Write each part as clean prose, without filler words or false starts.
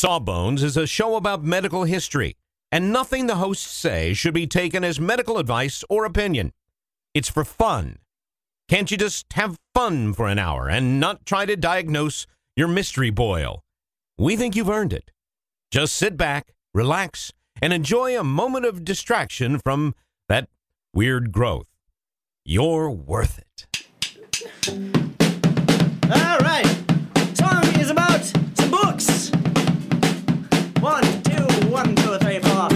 Sawbones is a show about medical history, and nothing the hosts say should be taken as medical advice or opinion. It's for fun. Can't you just have fun for an hour and not try to diagnose your mystery boil? We think you've earned it. Just sit back, relax, and enjoy a moment of distraction from that weird growth. You're worth it. All right. Song is about some books. 1, 2, 1, 2, 3, 4.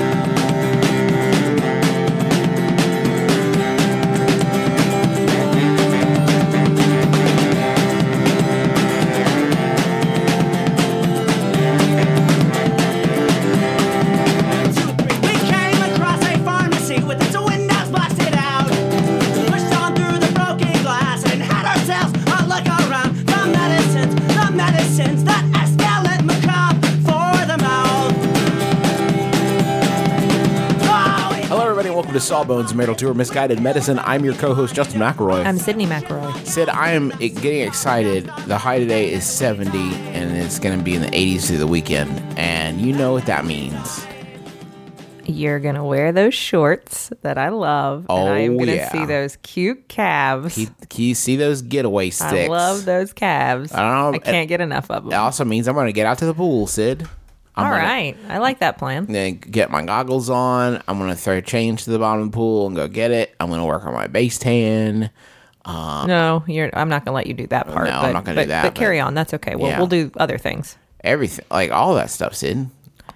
Welcome to Sawbones, Marital Tour, Misguided Medicine. I'm your co-host, Justin McElroy. I'm Sydney McElroy. Sid, I am getting excited. The high today is 70, and it's going to be in the 80s through the weekend. And you know what that means. You're going to wear those shorts that I love. Oh, and I'm going to yeah. see those cute calves. Can you see those getaway sticks? I love those calves. I don't know. I can't get enough of them. It also means I'm going to get out to the pool, Sid. All right. I like that plan. Then get my goggles on. I'm going to throw change to the bottom of the pool and go get it. I'm going to work on my base tan. No, I'm not going to let you do that part. No, I'm not going to do that. But carry on. That's okay. Yeah. We'll do other things. Everything, like all that stuff, Sid.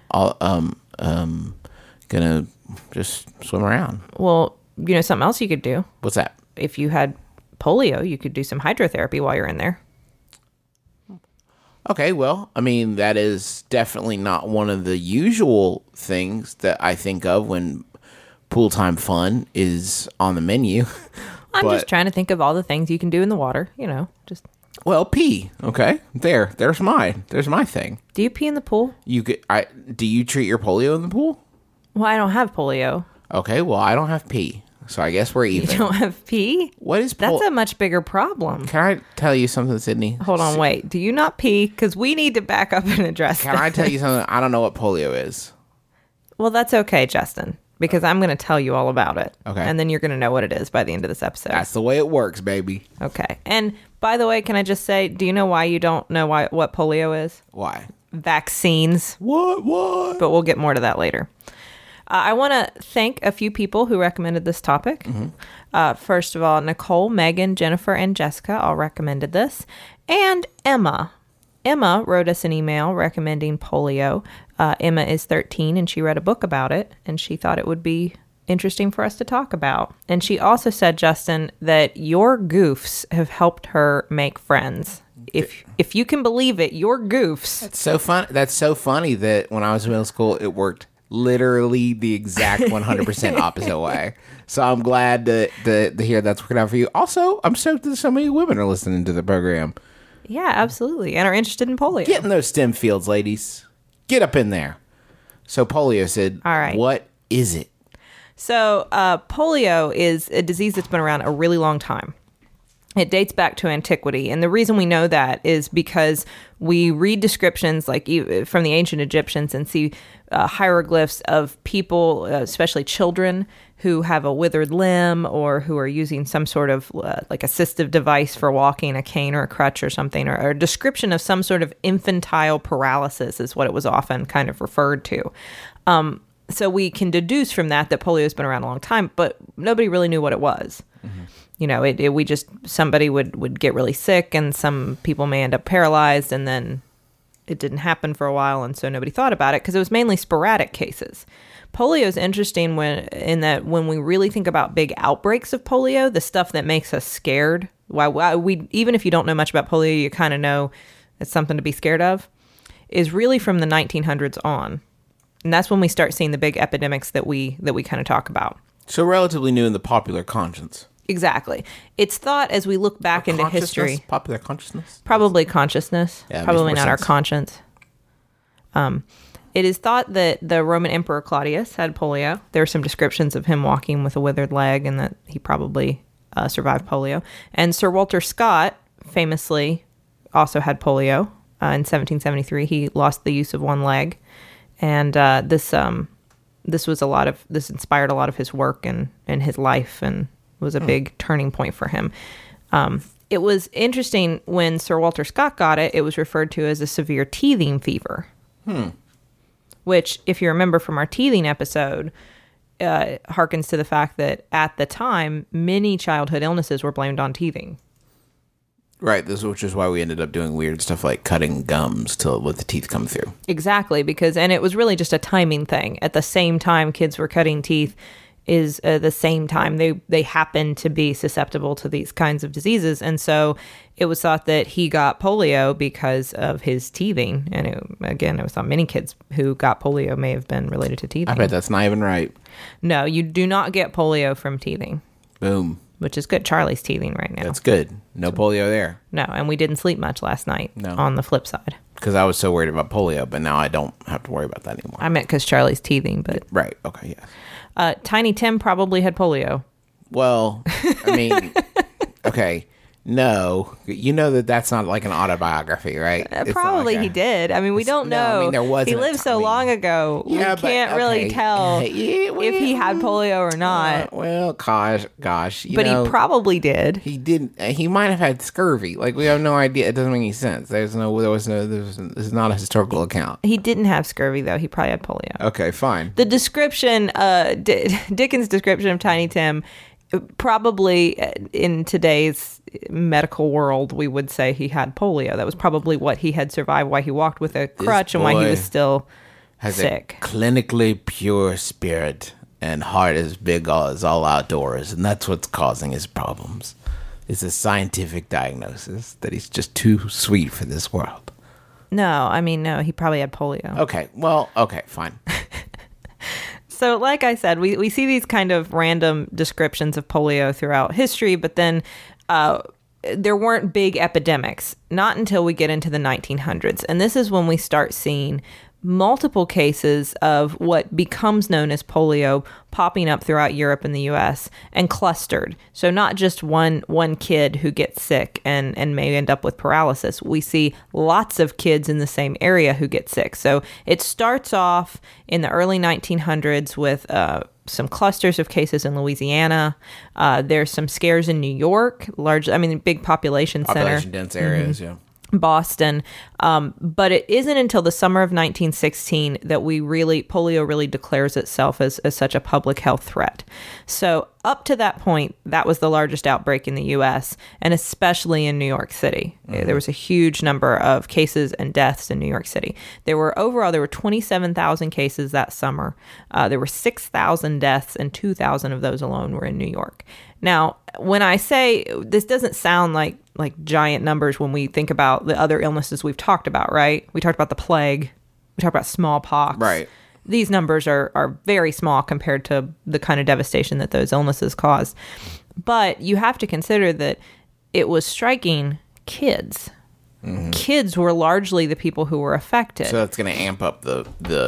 Gonna just swim around. Well, you know something else you could do? What's that? If you had polio, you could do some hydrotherapy while you're in there. Okay, well, I mean, that is definitely not one of the usual things that I think of when pool time fun is on the menu. I'm just trying to think of all the things you can do in the water, just... Well, pee. Okay, there's my thing. Do you pee in the pool? Do you treat your polio in the pool? Well, I don't have polio. Okay, well, I don't have pee, so I guess we're even. You don't have pee? What is That's a much bigger problem. Can I tell you something, Sydney? Hold on, wait. Do you not pee? Because we need to back up and address Can I tell you something? I don't know what polio is. Well, that's okay, Justin, because I'm going to tell you all about it. Okay. And then you're going to know what it is by the end of this episode. That's the way it works, baby. Okay. And by the way, can I just say, do you know why you don't know what polio is? Why? Vaccines. What? But we'll get more to that later. I want to thank a few people who recommended this topic. Mm-hmm. First of all, Nicole, Megan, Jennifer, and Jessica all recommended this. And Emma. Emma wrote us an email recommending polio. Emma is 13, and she read a book about it, and she thought it would be interesting for us to talk about. And she also said, Justin, that your goofs have helped her make friends. If you can believe it, your goofs. That's so fun. That's so funny that when I was in middle school, it worked literally the exact 100% opposite way. So I'm glad to hear that's working out for you. Also, I'm stoked that so many women are listening to the program. Yeah, absolutely. And are interested in polio. Get in those STEM fields, ladies. Get up in there. So polio, Sid. All right. What is it? So polio is a disease that's been around a really long time. It dates back to antiquity. And the reason we know that is because we read descriptions like from the ancient Egyptians and see hieroglyphs of people, especially children, who have a withered limb or who are using some sort of like assistive device for walking, a cane or a crutch or something, or a description of some sort of infantile paralysis is what it was often kind of referred to. So we can deduce from that polio has been around a long time, but nobody really knew what it was. Mm-hmm. Somebody would get really sick and some people may end up paralyzed and then it didn't happen for a while. And so nobody thought about it because it was mainly sporadic cases. Polio is interesting in that when we really think about big outbreaks of polio, the stuff that makes us scared, why we, even if you don't know much about polio, you kind of know it's something to be scared of, is really from the 1900s on. And that's when we start seeing the big epidemics that we kind of talk about. So relatively new in the popular conscience. Exactly. It's thought as we look back into history. Popular consciousness? Probably consciousness. Yeah, probably not sense. Our conscience. It is thought that the Roman Emperor Claudius had polio. There are some descriptions of him walking with a withered leg and that he probably survived polio. And Sir Walter Scott famously also had polio. in 1773. He lost the use of one leg, and this inspired a lot of his work and his life, and was a big turning point for him. It was interesting when Sir Walter Scott got it. It was referred to as a severe teething fever, which, if you remember from our teething episode, harkens to the fact that at the time, many childhood illnesses were blamed on teething. Right, which is why we ended up doing weird stuff like cutting gums to let the teeth come through. Exactly, and it was really just a timing thing. At the same time kids were cutting teeth is the same time they happened to be susceptible to these kinds of diseases. And so it was thought that he got polio because of his teething. And it was thought many kids who got polio may have been related to teething. I bet that's not even right. No, you do not get polio from teething. Boom. Which is good. Charlie's teething right now. That's good. No polio there. No, and we didn't sleep much last night. No. On the flip side. Because I was so worried about polio, but now I don't have to worry about that anymore. I meant because Charlie's teething, but... Right, okay, yeah. Tiny Tim probably had polio. Well, I mean, okay, no. You know that's not like an autobiography, right? It's Probably not like he did. I mean, we don't know. No, I mean, there wasn't he a lived so time. long ago. Yeah, we but, can't really okay. tell Yeah, well, if he had polio or not. Well, gosh, But he probably did. He didn't. He might have had scurvy. Like, we have no idea. It doesn't make any sense. This is not a historical account. He didn't have scurvy, though. He probably had polio. Okay, fine. The description, Dickens' description of Tiny Tim, probably in today's medical world, we would say he had polio. That was probably what he had survived, why he walked with a crutch and why he was still sick. A clinically pure spirit and heart as big as all outdoors, and that's what's causing his problems. It's a scientific diagnosis that he's just too sweet for this world. No, he probably had polio. Okay, fine. So like I said, we see these kind of random descriptions of polio throughout history, but then there weren't big epidemics, not until we get into the 1900s. And this is when we start seeing multiple cases of what becomes known as polio popping up throughout Europe and the US and clustered. So not just one kid who gets sick and may end up with paralysis. We see lots of kids in the same area who get sick. So it starts off in the early 1900s with some clusters of cases in Louisiana. There's some scares in New York, big population center. Population dense areas, yeah. Boston. But it isn't until the summer of 1916 that polio really declares itself as such a public health threat. So up to that point, that was the largest outbreak in the U.S., and especially in New York City. Mm-hmm. There was a huge number of cases and deaths in New York City. There were 27,000 cases that summer. There were 6,000 deaths, and 2,000 of those alone were in New York. Now, when I say this doesn't sound like giant numbers when we think about the other illnesses we've talked about, right? We talked about the plague. We talked about smallpox. Right. These numbers are very small compared to the kind of devastation that those illnesses caused. But you have to consider that it was striking kids. Mm-hmm. Kids were largely the people who were affected. So that's going to amp up the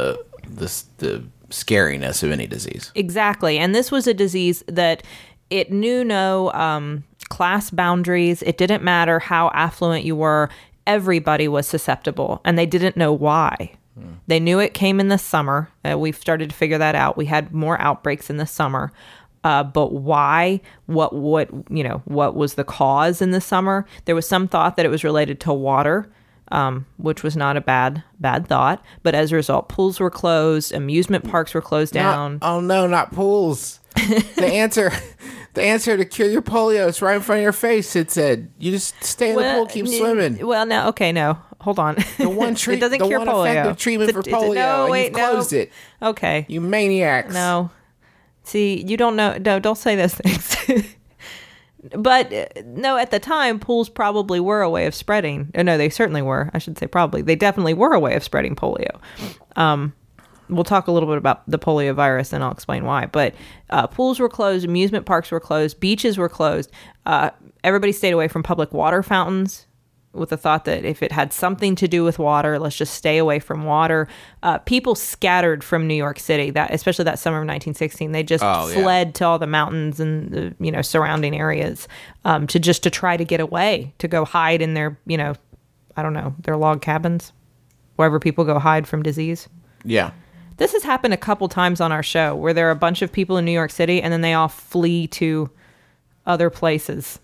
scariness of any disease. Exactly. And this was a disease that it knew no class boundaries. It didn't matter how affluent you were. Everybody was susceptible, and they didn't know why. They knew it came in the summer. We've started to figure that out. We had more outbreaks in the summer. But why? What was the cause in the summer? There was some thought that it was related to water, which was not a bad thought. But as a result, pools were closed, amusement parks were closed down. Not pools. The answer to cure your polio is right in front of your face. It said, you just stay in the pool, keep swimming. Well, no. Hold on. The one it doesn't cure polio. Effective treatment for polio, and you've closed it. Okay. You maniacs. No. See, you don't know. No, don't say those things. But no, at the time, pools probably were a way of spreading. No, they certainly were. I should say probably. They definitely were a way of spreading polio. We'll talk a little bit about the polio virus, and I'll explain why. But pools were closed, amusement parks were closed, beaches were closed. Everybody stayed away from public water fountains with the thought that if it had something to do with water, let's just stay away from water. People scattered from New York City, especially that summer of 1916. They just fled to all the mountains and the surrounding areas to try to get away, to go hide in their I don't know, their log cabins, wherever people go hide from disease. Yeah. This has happened a couple times on our show where there are a bunch of people in New York City and then they all flee to other places.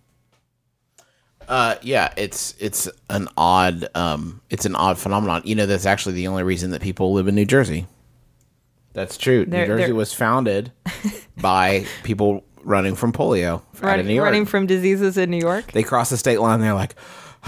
Yeah, it's an odd phenomenon. You know, that's actually the only reason that people live in New Jersey. That's true. New Jersey was founded by people running from polio out of New York. Running from diseases in New York. They cross the state line. They're like,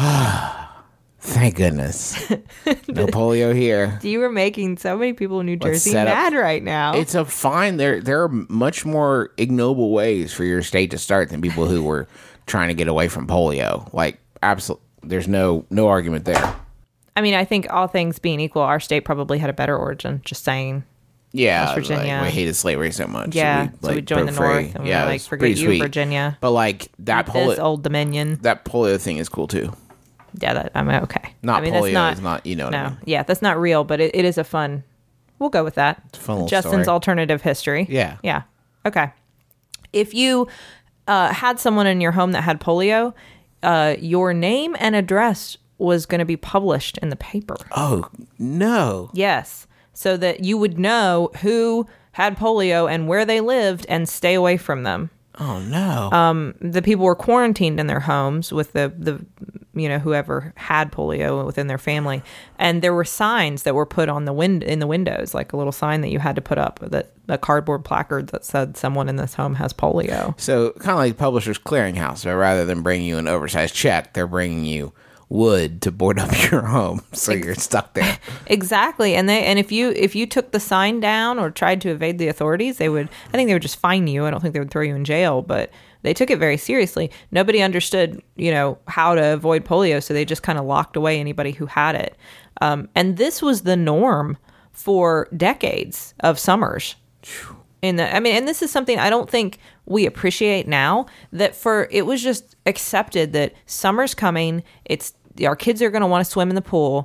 thank goodness, no polio here. You are making so many people in New Jersey set up- mad right now. It's a fine. There are much more ignoble ways for your state to start than people who were trying to get away from polio. Like, absolutely, there's no argument there. I mean, I think all things being equal, our state probably had a better origin. Just saying. Yeah, West Virginia. Like, we hated slavery so much. Yeah, so we joined the broke free. North, and we Yeah, were it like, was forget pretty you, sweet. Virginia. But like that This old Dominion. that polio thing is cool too. Yeah, I mean, okay. Not I mean, polio is not, you know what I mean. Yeah, that's not real, but it is a fun. We'll go with that. It's a fun little Justin's story. alternative history. Yeah. Yeah. Okay. If you had someone in your home that had polio, your name and address was going to be published in the paper. Oh no! Yes. So that you would know who had polio and where they lived and stay away from them. Oh no! The people were quarantined in their homes with the whoever had polio within their family, and there were signs that were put on in the windows, like a little sign that you had to put up, that a cardboard placard that said someone in this home has polio. So kind of like Publishers Clearinghouse, but rather than bringing you an oversized check, they're bringing you wood to board up your home, so you're stuck there. Exactly, and if you took the sign down or tried to evade the authorities, I think they would just fine you. I don't think they would throw you in jail, but they took it very seriously. Nobody understood, how to avoid polio, so they just kind of locked away anybody who had it. And this was the norm for decades of summers. And this is something I don't think we appreciate now. It was just accepted that summer's coming. Our kids are going to want to swim in the pool.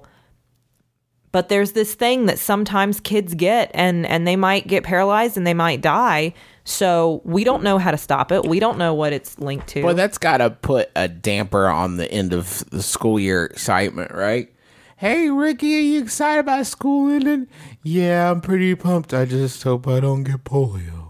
But there's this thing that sometimes kids get, and they might get paralyzed and they might die. So we don't know how to stop it. We don't know what it's linked to. Well, that's got to put a damper on the end of the school year excitement, right? Hey, Ricky, are you excited about school ending? Yeah, I'm pretty pumped. I just hope I don't get polio.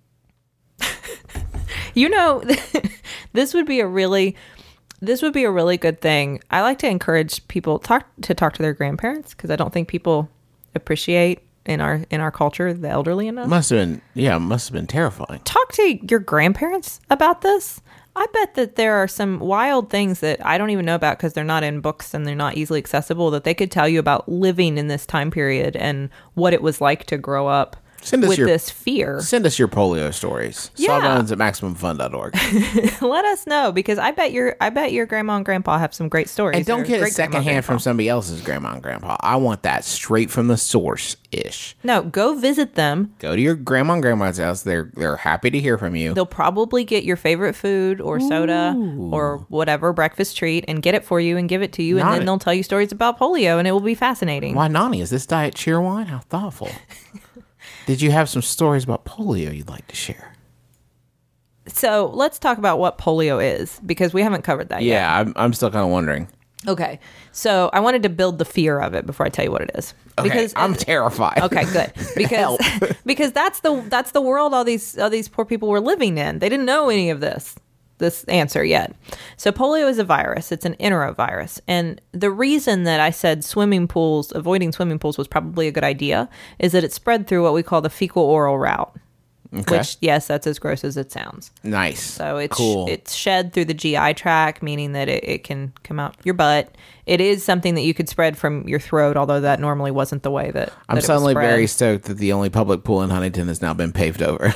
This would be a really good thing. I like to encourage people talk to their grandparents, because I don't think people appreciate in our culture the elderly enough. Must have been terrifying. Talk to your grandparents about this. I bet that there are some wild things that I don't even know about because they're not in books and they're not easily accessible, that they could tell you about living in this time period and what it was like to grow up with this fear. Send us your polio stories. Yeah. Sawbones at MaximumFun.org. Let us know, because I bet your grandma and grandpa have some great stories. And don't get it secondhand from some. somebody else's grandma and grandpa. I want that straight from the source-ish. No, go visit them. Go to your grandma and grandma's house. They're happy to hear from you. They'll probably get your favorite food or soda or whatever breakfast treat and get it for you and give it to you. And then they'll tell you stories about polio, and it will be fascinating. Why, Nani, is this diet cheer wine? How thoughtful. Did you have some stories about polio you'd like to share? So let's talk about what polio is, because we haven't covered that yet. Yeah, I'm still kind of wondering. Okay. So I wanted to build the fear of it before I tell you what it is. Okay, Because I'm terrified. Okay, good. Because because that's the world all these poor people were living in. They didn't know any of this answer yet. So polio is a virus. It's an enterovirus. And the reason that I said avoiding swimming pools was probably a good idea is that it spread through what we call the fecal-oral route. Okay. Which, yes, that's as gross as it sounds. Nice. So it's cool. It's shed through the GI tract, meaning that it can come out your butt. It is something that you could spread from your throat, although that normally wasn't the way that I'm it was suddenly spread. very stoked that the only public pool in Huntington has now been paved over.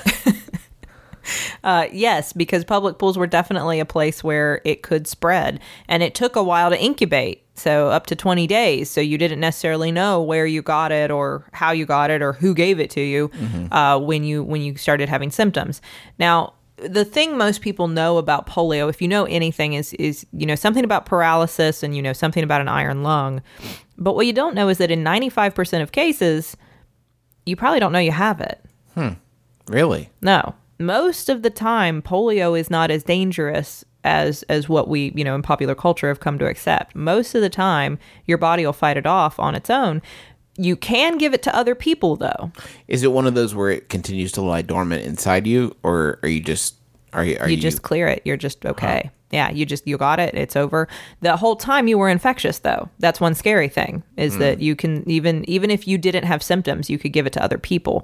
Yes, because public pools were definitely a place where it could spread. And it took a while to incubate, so up to 20 days. So you didn't necessarily know where you got it or how you got it or who gave it to you when you started having symptoms. Now, the thing most people know about polio, if you know anything, is something about paralysis and something about an iron lung. But what you don't know is that in 95% of cases, you probably don't know you have it. Really? No. Most of the time, polio is not as dangerous as what we, in popular culture have come to accept. Most of the time, your body will fight it off on its own. You can give it to other people, though. Is it one of those where it continues to lie dormant inside you, or are you just you just clear it? You're just okay. Huh. Yeah, you got it. It's over. The whole time you were infectious, though. That's one scary thing is that you can even if you didn't have symptoms, you could give it to other people.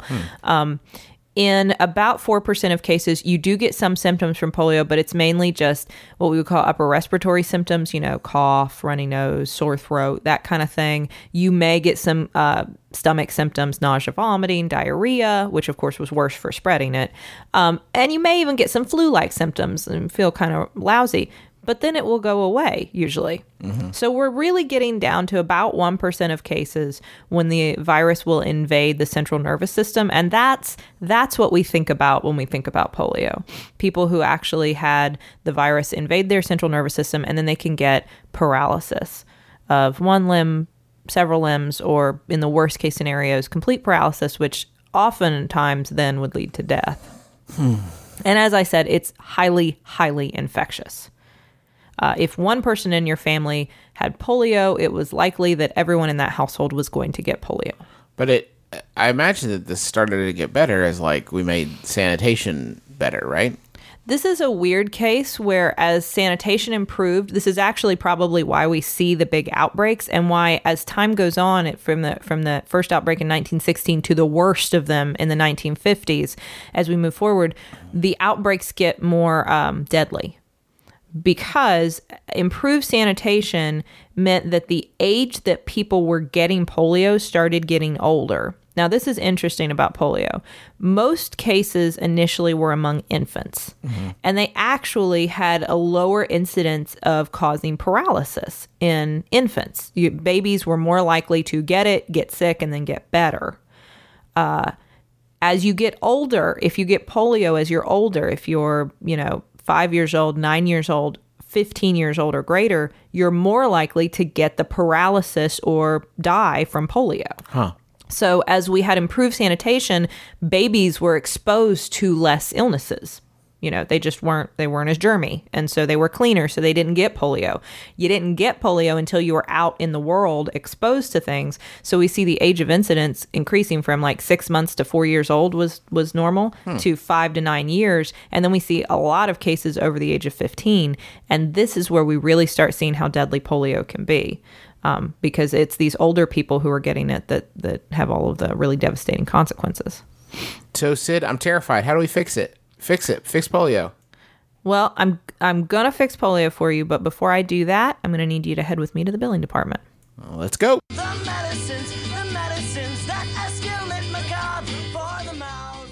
In about 4% of cases, you do get some symptoms from polio, but it's mainly just what we would call upper respiratory symptoms, cough, runny nose, sore throat, that kind of thing. You may get some stomach symptoms, nausea, vomiting, diarrhea, which of course was worse for spreading it. And you may even get some flu-like symptoms and feel kind of lousy. But then it will go away, usually. Mm-hmm. So we're really getting down to about 1% of cases when the virus will invade the central nervous system. And that's what we think about when we think about polio. People who actually had the virus invade their central nervous system, and then they can get paralysis of one limb, several limbs, or in the worst case scenarios, complete paralysis, which oftentimes then would lead to death. And as I said, it's highly, highly infectious. If one person in your family had polio, it was likely that everyone in that household was going to get polio. But I imagine that this started to get better as we made sanitation better, right? This is a weird case where as sanitation improved, this is actually probably why we see the big outbreaks and why as time goes on from the first outbreak in 1916 to the worst of them in the 1950s, as we move forward, the outbreaks get more deadly. Because improved sanitation meant that the age that people were getting polio started getting older. Now, this is interesting about polio. Most cases initially were among infants, and they actually had a lower incidence of causing paralysis in infants. Babies were more likely to get sick, and then get better. As you get older, if you get polio as you're older, if you're, 5 years old, 9 years old, 15 years old or greater, you're more likely to get the paralysis or die from polio. Huh. So as we had improved sanitation, babies were exposed to less illnesses. They weren't as germy. And so they were cleaner, so they didn't get polio. You didn't get polio until you were out in the world exposed to things. So we see the age of incidence increasing from 6 months to 4 years old was normal to 5 to 9 years. And then we see a lot of cases over the age of 15. And this is where we really start seeing how deadly polio can be. Because it's these older people who are getting it that have all of the really devastating consequences. So, Sid, I'm terrified. How do we fix it? Fix polio. Well, I'm gonna fix polio for you, but before I do that, I'm gonna need you to head with me to the billing department. Well, let's go. The medicines that escalate macabre for the mouth.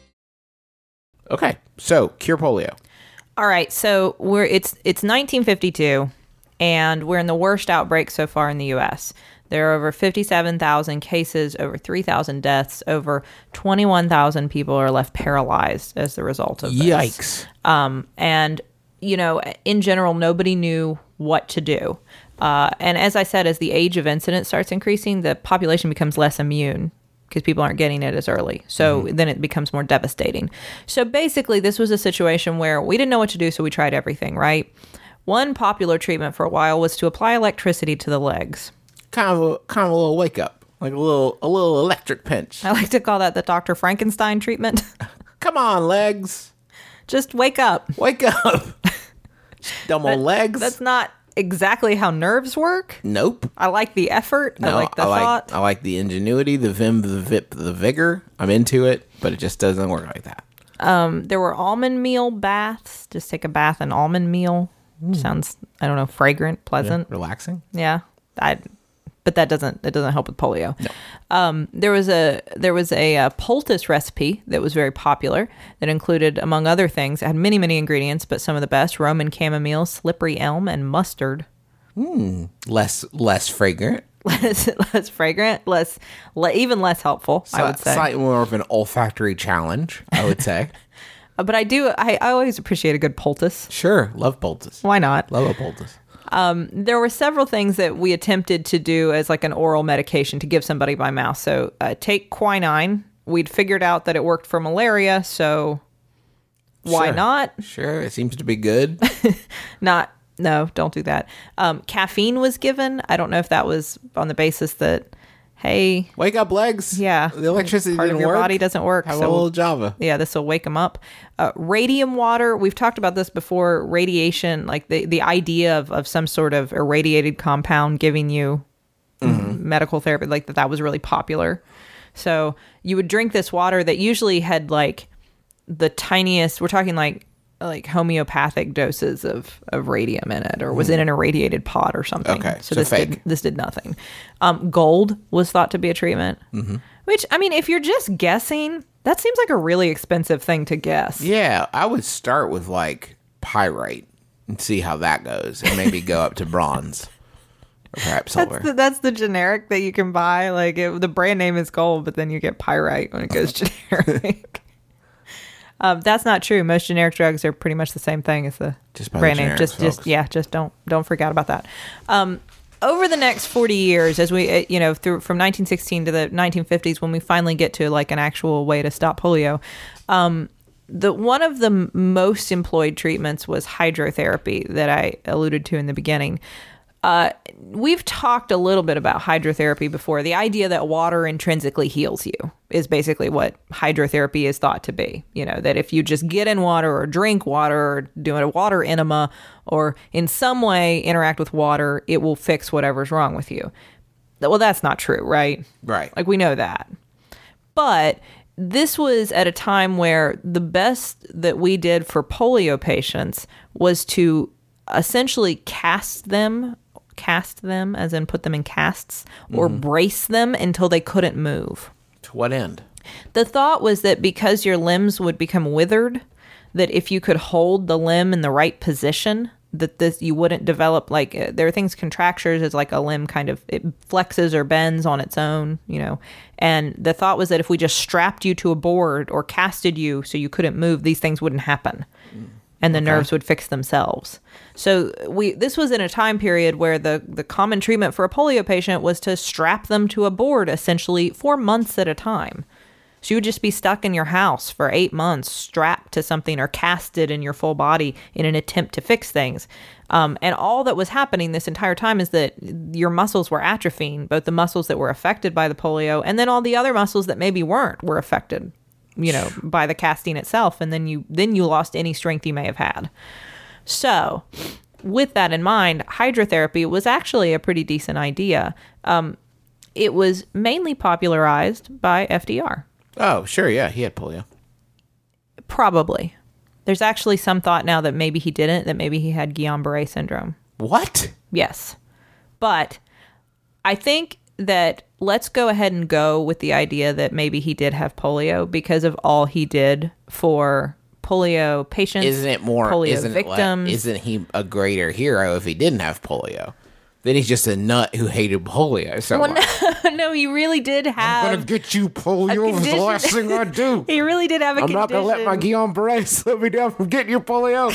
Okay, so cure polio. All right, so it's 1952, and we're in the worst outbreak so far in the U.S. There are over 57,000 cases, over 3,000 deaths, over 21,000 people are left paralyzed as the result of this. Yikes. And, in general, nobody knew what to do. And as I said, as the age of incidence starts increasing, the population becomes less immune because people aren't getting it as early. So then it becomes more devastating. So basically, this was a situation where we didn't know what to do, so we tried everything, right? One popular treatment for a while was to apply electricity to the legs. Kind of a little wake up, like a little electric pinch. I like to call that the Dr. Frankenstein treatment. Come on, legs. Just wake up. Wake up. Dumb old legs. That's not exactly how nerves work. Nope. I like the effort. No, I like the thought. I like the ingenuity, the vim, the vip, the vigor. I'm into it, but it just doesn't work like that. There were almond meal baths. Just take a bath in almond meal. Sounds, I don't know, fragrant, pleasant. Yeah, relaxing. Yeah. But that doesn't help with polio. No. There was a poultice recipe that was very popular that included, among other things, it had many, many ingredients, but some of the best: Roman chamomile, slippery elm, and mustard. Less fragrant. less fragrant, even less helpful, I would say. Slightly more of an olfactory challenge, I would say. But I always appreciate a good poultice. Sure, love poultice. Why not? Love a poultice. There were several things that we attempted to do as an oral medication to give somebody by mouth. So take quinine. We'd figured out that it worked for malaria, so Why Sure. not? Sure, it seems to be good. No, don't do that. Caffeine was given. I don't know if that was on the basis that, hey, Wake up, legs. yeah, The electricity part didn't of your work. body doesn't work. Have so a little Java. yeah, this will wake them up. Radium water. We've talked about this before. Radiation, like the idea of some sort of irradiated compound giving you medical therapy, like that was really popular. So you would drink this water that usually had like the tiniest, we're talking like homeopathic doses of radium in it, or was in an irradiated pot or something. Okay, So so this fake. did nothing. Gold was thought to be a treatment, which, I mean, if you're just guessing, that seems like a really expensive thing to guess. Yeah, I would start with like pyrite and see how that goes, and maybe go up to bronze or perhaps silver. That's the generic that you can buy. Like the brand name is gold, but then you get pyrite when it goes generic. That's not true. Most generic drugs are pretty much the same thing as the Just buy the brand name. generics, folks. Just don't forget about that. Over the next 40 years, as we through from 1916 to the 1950s, when we finally get to like an actual way to stop polio, the one of the most employed treatments was hydrotherapy that I alluded to in the beginning. We've talked a little bit about hydrotherapy before. The idea that water intrinsically heals you is basically what hydrotherapy is thought to be. You know, that if you just get in water or drink water or do a water enema or in some way interact with water, it will fix whatever's wrong with you. Well, that's not true, right? Right. Like we know that. But this was at a time where the best that we did for polio patients was to essentially cast them as in put them in casts, or brace them until they couldn't move. To what end? The thought was that because your limbs would become withered, that if you could hold the limb in the right position, that you wouldn't develop there are things, contractures is like a limb kind of, it flexes or bends on its own, and the thought was that if we just strapped you to a board or casted you so you couldn't move, these things wouldn't happen. And the nerves would fix themselves. So this was in a time period where the common treatment for a polio patient was to strap them to a board essentially for months at a time. So you would just be stuck in your house for 8 months, strapped to something or casted in your full body in an attempt to fix things. And all that was happening this entire time is that your muscles were atrophying, both the muscles that were affected by the polio and then all the other muscles that maybe weren't were affected, by the casting itself. And then you lost any strength you may have had. So with that in mind, hydrotherapy was actually a pretty decent idea. It was mainly popularized by FDR. Oh, sure, yeah, he had polio. Probably. There's actually some thought now that maybe he didn't, that maybe he had Guillain-Barré syndrome. What? Yes. But I think that let's go ahead and go with the idea that maybe he did have polio because of all he did for polio patients. Isn't it more polio isn't victims? Isn't he a greater hero if he didn't have polio? Then he's just a nut who hated polio so much. No, he really did have. I'm gonna get you polio. It's the last thing I do. He really did have a I'm condition. not gonna let my Guillain-Barré slow me down from getting you polio.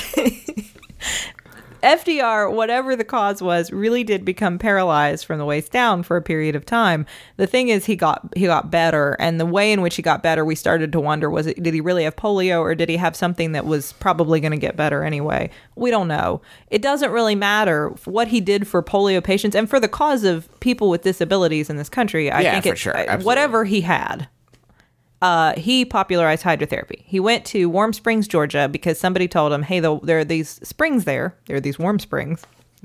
FDR, whatever the cause was, really did become paralyzed from the waist down for a period of time. The thing is, he got better, and the way in which he got better, we started to wonder, did he really have polio, or did he have something that was probably going to get better anyway? We don't know. It doesn't really matter what he did for polio patients and for the cause of people with disabilities in this country. I think for sure. Absolutely. Whatever he had. He popularized hydrotherapy. He went to Warm Springs, Georgia, because somebody told him, hey, there are these springs there. There are these warm springs.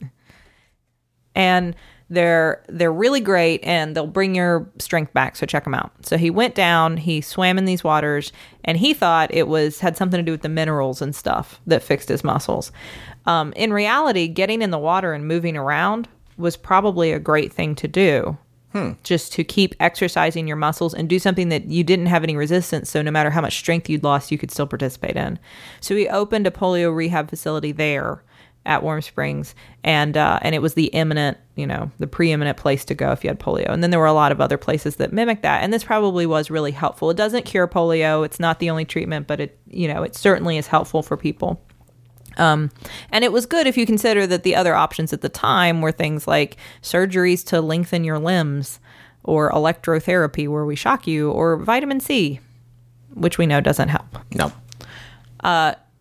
And they're really great, and they'll bring your strength back, so check them out. So he went down, he swam in these waters, and he thought it had something to do with the minerals and stuff that fixed his muscles. In reality, getting in the water and moving around was probably a great thing to do. Just to keep exercising your muscles and do something that you didn't have any resistance. So no matter how much strength you'd lost, you could still participate in. So he opened a polio rehab facility there at Warm Springs. And it was the the preeminent place to go if you had polio. And then there were a lot of other places that mimicked that. And this probably was really helpful. It doesn't cure polio. It's not the only treatment, but it certainly is helpful for people. And it was good if you consider that the other options at the time were things like surgeries to lengthen your limbs, or electrotherapy where we shock you, or vitamin C, which we know doesn't help. No.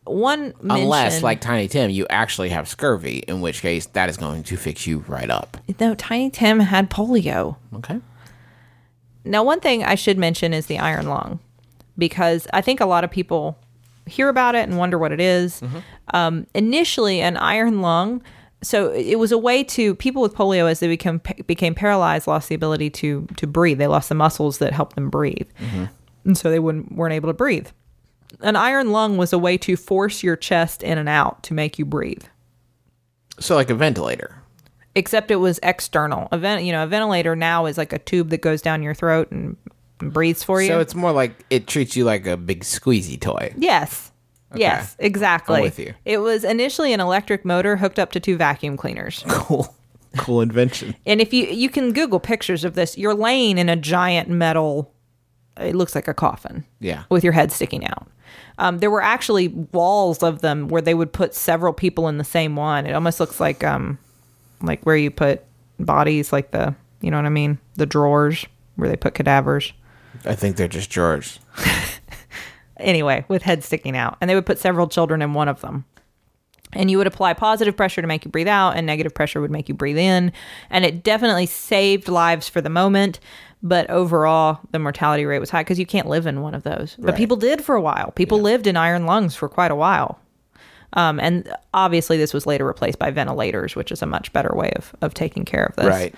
one mention, Unless, like Tiny Tim, you actually have scurvy, in which case that is going to fix you right up. no, Tiny Tim had polio. Okay. Now, one thing I should mention is the iron lung, because I think a lot of people hear about it and wonder what it is. Initially, an iron lung, so it was a way to, people with polio, as they became paralyzed, lost the ability to breathe. They lost the muscles that helped them breathe. And so they weren't able to breathe. An iron lung was a way to force your chest in and out to make you breathe. So like a ventilator. Except it was external. A ventilator now is like a tube that goes down your throat and breathes for you. So it's more like it treats you like a big squeezy toy. Yes. Okay. Yes, exactly. I'm with you. It was initially an electric motor hooked up to 2 vacuum cleaners. Cool invention. And if you can Google pictures of this, you're laying in a giant metal, it looks like a coffin. Yeah. With your head sticking out. There were actually walls of them where they would put several people in the same one. It almost looks like where you put bodies, like the, you know what I mean? The drawers where they put cadavers. I think they're just drawers. Anyway, with heads sticking out. And they would put several children in one of them. And you would apply positive pressure to make you breathe out, and negative pressure would make you breathe in. And it definitely saved lives for the moment. But overall, the mortality rate was high because you can't live in one of those. But people did for a while. People lived in iron lungs for quite a while. And obviously, this was later replaced by ventilators, which is a much better way of taking care of this. Right.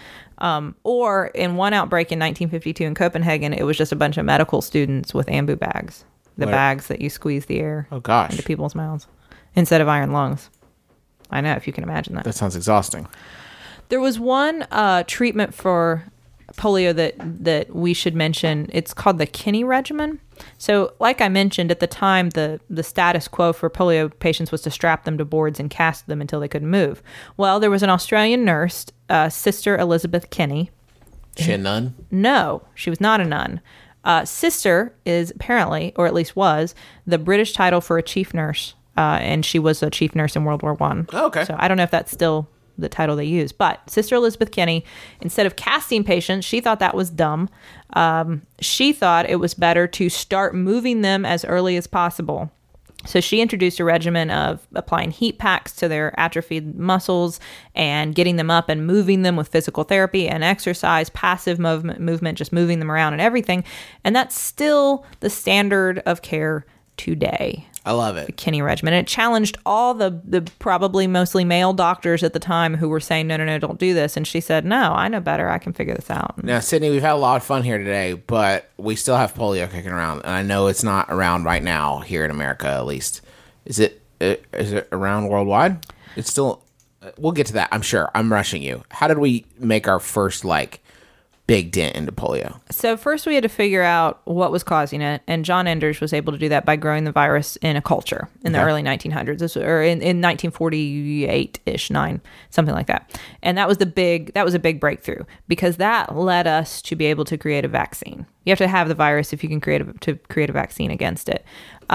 Or in one outbreak in 1952 in Copenhagen, it was just a bunch of medical students with ambu bags. The bags that you squeeze the air into people's mouths instead of iron lungs. I know, if you can imagine that. That sounds exhausting. There was one treatment for polio that we should mention. It's called the Kinney regimen. So like I mentioned, at the time, the status quo for polio patients was to strap them to boards and cast them until they couldn't move. Well, there was an Australian nurse, Sister Elizabeth Kinney. She a nun? No, she was not a nun. Sister is apparently, or at least was, the British title for a chief nurse. And she was a chief nurse in World War I. Oh, okay. So I don't know if that's still the title they use. But Sister Elizabeth Kinney, instead of casting patients, she thought that was dumb. She thought it was better to start moving them as early as possible. So she introduced a regimen of applying heat packs to their atrophied muscles and getting them up and moving them with physical therapy and exercise, passive movement, just moving them around and everything. And that's still the standard of care today. I love it. The Kinney regimen. And it challenged all the probably mostly male doctors at the time who were saying, no, don't do this. And she said, no, I know better. I can figure this out. Now, Sydney, we've had a lot of fun here today, but we still have polio kicking around. And I know it's not around right now here in America, at least. Is it around worldwide? It's still... we'll get to that, I'm sure. I'm rushing you. How did we make our first, big dent into polio? So first we had to figure out what was causing it, and John Enders was able to do that by growing the virus in a culture in the early 1900s, or in 1948-ish, something like that. And that was a big breakthrough, because that led us to be able to create a vaccine. You have to have the virus if you can create a vaccine against it.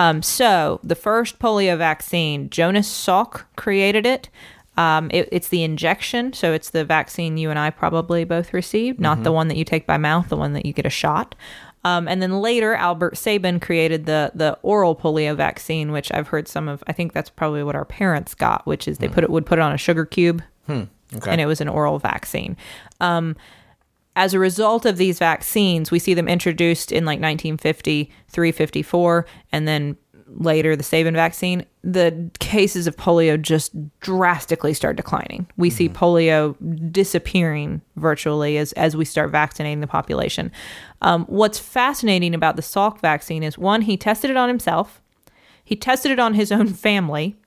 So the first polio vaccine, Jonas Salk created it. It's the injection, so it's the vaccine you and I probably both received, not the one that you take by mouth, the one that you get a shot. And then later, Albert Sabin created the oral polio vaccine, which I've heard I think that's probably what our parents got, which is they would put it on a sugar cube, and it was an oral vaccine. As a result of these vaccines, we see them introduced in 1953, 54, and then later the Sabin vaccine, the cases of polio just drastically start declining. We see polio disappearing virtually as we start vaccinating the population. What's fascinating about the Salk vaccine is, one, he tested it on himself. He tested it on his own family.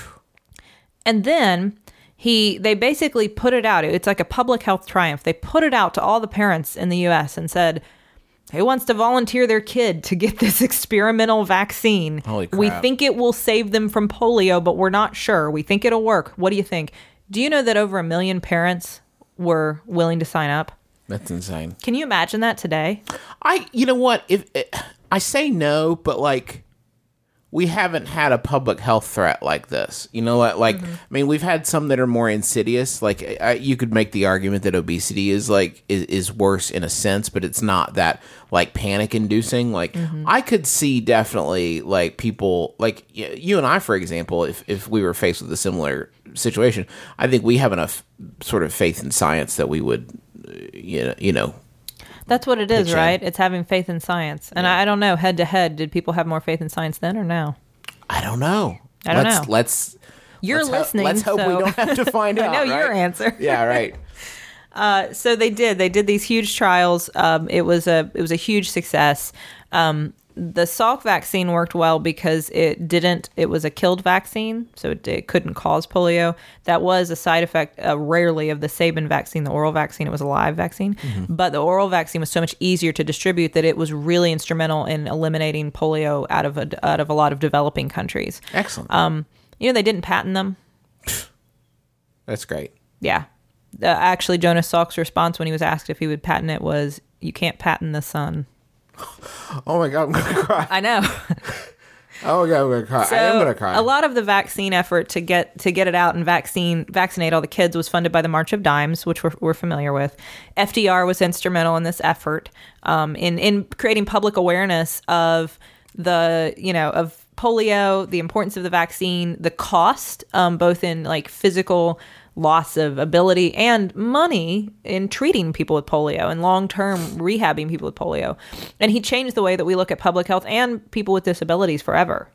And then they basically put it out. It's like a public health triumph. They put it out to all the parents in the U.S. and said, who wants to volunteer their kid to get this experimental vaccine? Holy crap. We think it will save them from polio, but we're not sure. We think it'll work. What do you think? Do you know that over 1 million parents were willing to sign up? That's insane. Can you imagine that today? You know what? I say no, but we haven't had a public health threat like this. You know what? Like, I mean, we've had some that are more insidious. Like, you could make the argument that obesity is worse in a sense, but it's not that like panic inducing. Like, I could see definitely like people like you and I, for example, if we were faced with a similar situation, I think we have enough sort of faith in science that we would, you know. That's what it is, Pitch in. right? It's having faith in science. And I don't know, head to head, did people have more faith in science then or now? I don't know. I don't know. Let's Listening. Let's hope we so- don't have to find out. I know right? your answer. Yeah, right. So they did these huge trials. It was a huge success. The Salk vaccine worked well because it was a killed vaccine, so it couldn't cause polio. That was a side effect rarely of the Sabin vaccine, the oral vaccine. It was a live vaccine, but the oral vaccine was so much easier to distribute that it was really instrumental in eliminating polio out of a lot of developing countries. Excellent. They didn't patent them. That's great. Yeah. Actually, Jonas Salk's response when he was asked if he would patent it was, "You can't patent the sun." Oh my God, I'm gonna cry. I know. Oh my God, I'm gonna cry. I am gonna cry. A lot of the vaccine effort to get it out and vaccinate all the kids was funded by the March of Dimes, which we're familiar with. FDR was instrumental in this effort in creating public awareness of of polio, the importance of the vaccine, the cost, both in like physical loss of ability and money in treating people with polio and long-term rehabbing people with polio. And he changed the way that we look at public health and people with disabilities forever,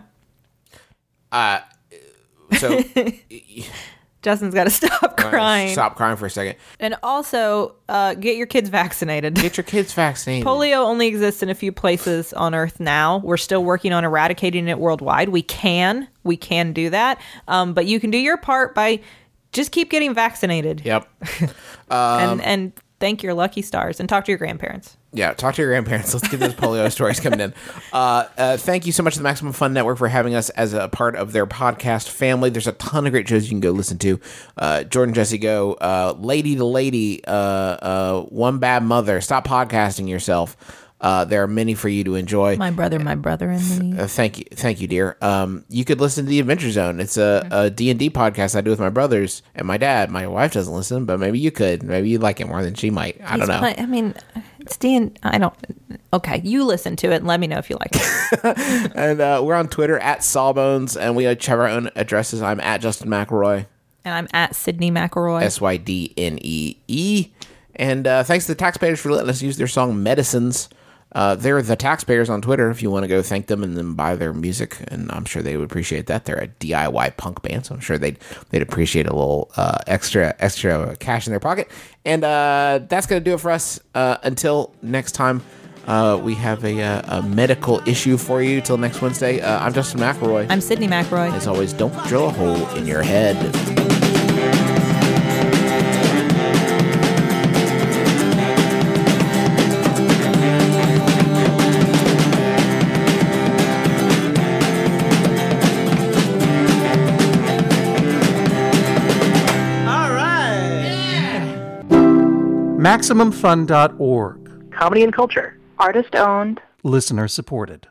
So Justin's got to stop crying. stop crying for a second. And also, get your kids vaccinated. Get your kids vaccinated. Polio only exists in a few places on Earth now. We're still working on eradicating it worldwide. We can do that. But you can do your part by just keep getting vaccinated. Yep. And thank your lucky stars and talk to your grandparents. Yeah, talk to your grandparents. Let's get those polio stories coming in. Thank you so much to the Maximum Fun Network for having us as a part of their podcast family. There's a ton of great shows you can go listen to. Jordan Jesse Go, Lady to Lady, One Bad Mother, Stop Podcasting Yourself. There are many for you to enjoy. My brother and me. Thank you, dear. You could listen to The Adventure Zone. It's a D&D podcast I do with my brothers and my dad. My wife doesn't listen, but maybe you could. Maybe you'd like it more than she might. I don't know. It's I don't. Okay, you listen to it and let me know if you like it. And we're on Twitter at Sawbones, and we each have our own addresses. I'm at Justin McElroy. And I'm at Sydney McElroy. SYDNEE. And thanks to the taxpayers for letting us use their song Medicines. They're the taxpayers on Twitter if you want to go thank them and then buy their music, and I'm sure they would appreciate that. They're a DIY punk band, so I'm sure they'd appreciate a little extra cash in their pocket. And that's going to do it for us. Until next time, we have a medical issue for you. Till next Wednesday, I'm Justin McElroy. I'm Sydney McElroy. As always, don't drill a hole in your head. MaximumFun.org. Comedy and culture. Artist owned. Listener supported.